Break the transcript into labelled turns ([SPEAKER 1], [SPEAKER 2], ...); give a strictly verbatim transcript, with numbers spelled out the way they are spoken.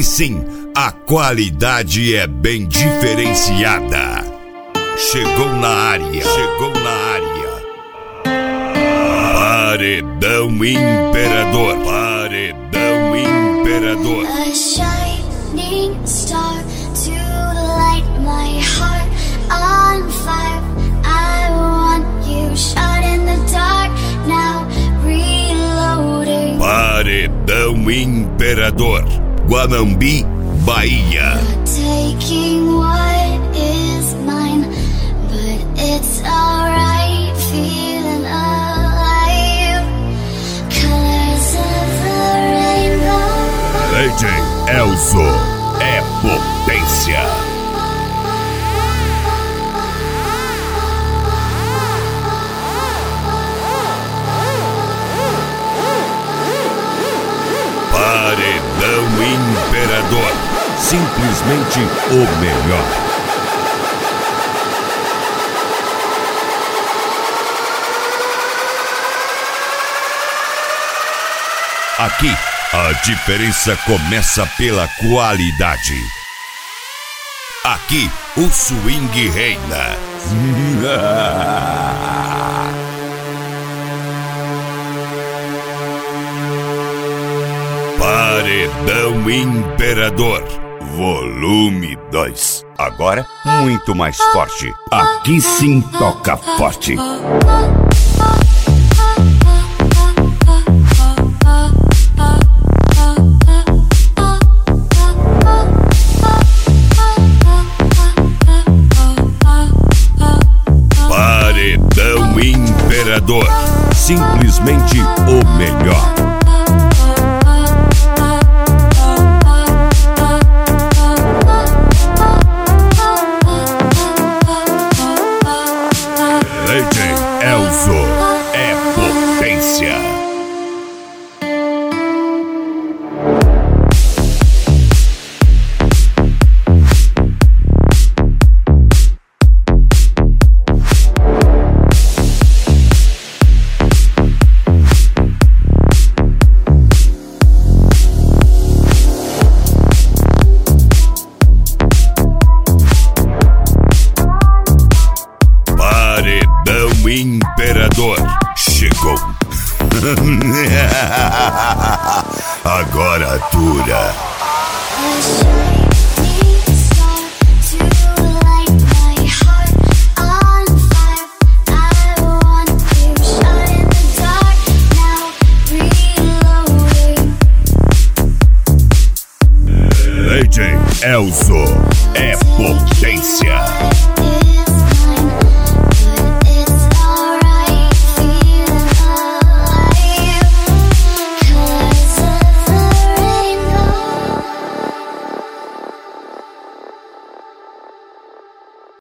[SPEAKER 1] sim, a qualidade é bem diferenciada. Chegou na área, chegou na área. Paredão Imperador, Paredão Imperador.
[SPEAKER 2] A shining star to light my heart on fire. I want you shot in the dark now, reloading.
[SPEAKER 1] Paredão Imperador, Guanambi, Bahia.
[SPEAKER 2] Taking what is mine, but it's alright, feeling alive. Colors of the rainbow.
[SPEAKER 1] D J Elzo é potência. Paredão Imperador, simplesmente o melhor. Aqui, a diferença começa pela qualidade. Aqui, o swing reina. Paredão Imperador, volume dois. Agora, muito mais forte. Aqui sim toca forte. Paredão Imperador, simplesmente o melhor. D J Elzo é potência. Paredão Imperador chegou. Agora dura.
[SPEAKER 2] A shining star to light my heart on fire. I want you shot in the dark now, reloading.
[SPEAKER 1] D J Elzo é potência.